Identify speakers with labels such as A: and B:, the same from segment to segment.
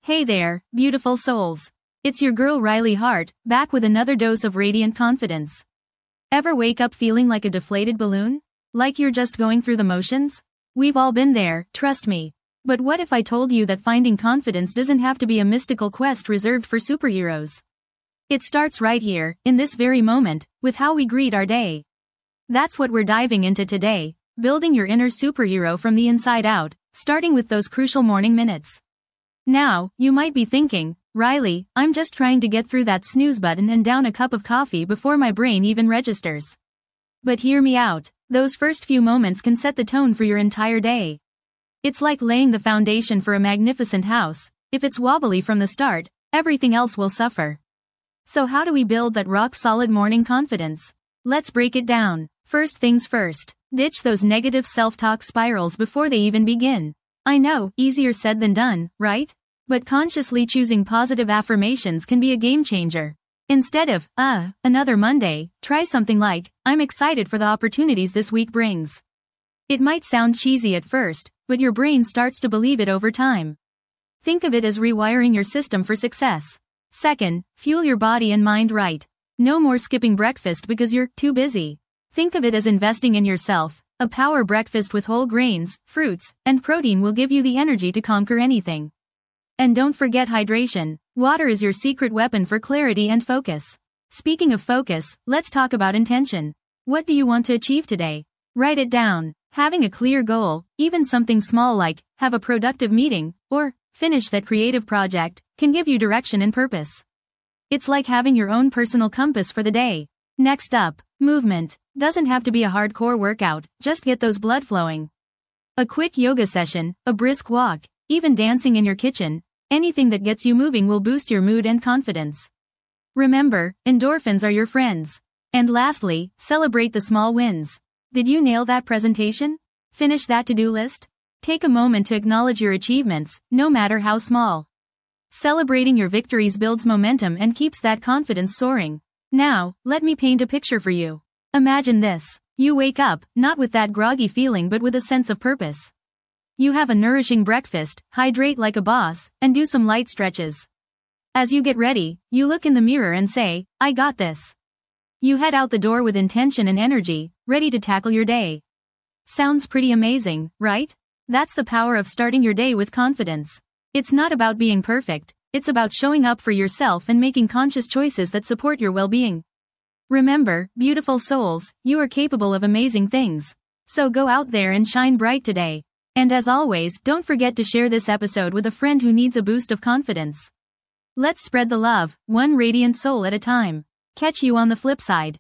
A: Hey there, beautiful souls. It's your girl Riley Hart, back with another dose of radiant confidence. Ever wake up feeling like a deflated balloon? Like you're just going through the motions? We've all been there, trust me. But what if I told you that finding confidence doesn't have to be a mystical quest reserved for superheroes? It starts right here, in this very moment, with how we greet our day. That's what we're diving into today, building your inner superhero from the inside out, starting with those crucial morning minutes. Now, you might be thinking, Riley, I'm just trying to get through that snooze button and down a cup of coffee before my brain even registers. But hear me out, those first few moments can set the tone for your entire day. It's like laying the foundation for a magnificent house. If it's wobbly from the start, everything else will suffer. So how do we build that rock-solid morning confidence? Let's break it down. First things first, ditch those negative self-talk spirals before they even begin. I know, easier said than done, right? But consciously choosing positive affirmations can be a game changer. Instead of, another Monday, try something like, I'm excited for the opportunities this week brings. It might sound cheesy at first, but your brain starts to believe it over time. Think of it as rewiring your system for success. Second, fuel your body and mind right. No more skipping breakfast because you're too busy. Think of it as investing in yourself. A power breakfast with whole grains, fruits, and protein will give you the energy to conquer anything. And don't forget hydration. Water is your secret weapon for clarity and focus. Speaking of focus, let's talk about intention. What do you want to achieve today? Write it down. Having a clear goal, even something small like, have a productive meeting, or, finish that creative project, can give you direction and purpose. It's like having your own personal compass for the day. Next up, movement. Doesn't have to be a hardcore workout, just get those blood flowing. A quick yoga session, a brisk walk, even dancing in your kitchen, anything that gets you moving will boost your mood and confidence. Remember, endorphins are your friends. And lastly, celebrate the small wins. Did you nail that presentation? Finish that to-do list? Take a moment to acknowledge your achievements, no matter how small. Celebrating your victories builds momentum and keeps that confidence soaring. Now, let me paint a picture for you. Imagine this. You wake up, not with that groggy feeling but with a sense of purpose. You have a nourishing breakfast, hydrate like a boss, and do some light stretches. As you get ready, you look in the mirror and say, I got this. You head out the door with intention and energy, ready to tackle your day. Sounds pretty amazing, right? That's the power of starting your day with confidence. It's not about being perfect, it's about showing up for yourself and making conscious choices that support your well-being. Remember, beautiful souls, you are capable of amazing things. So go out there and shine bright today. And as always, don't forget to share this episode with a friend who needs a boost of confidence. Let's spread the love, one radiant soul at a time. Catch you on the flip side.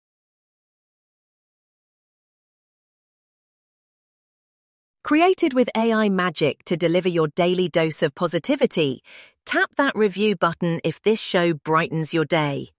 B: Created with AI magic to deliver your daily dose of positivity, tap that review button if this show brightens your day.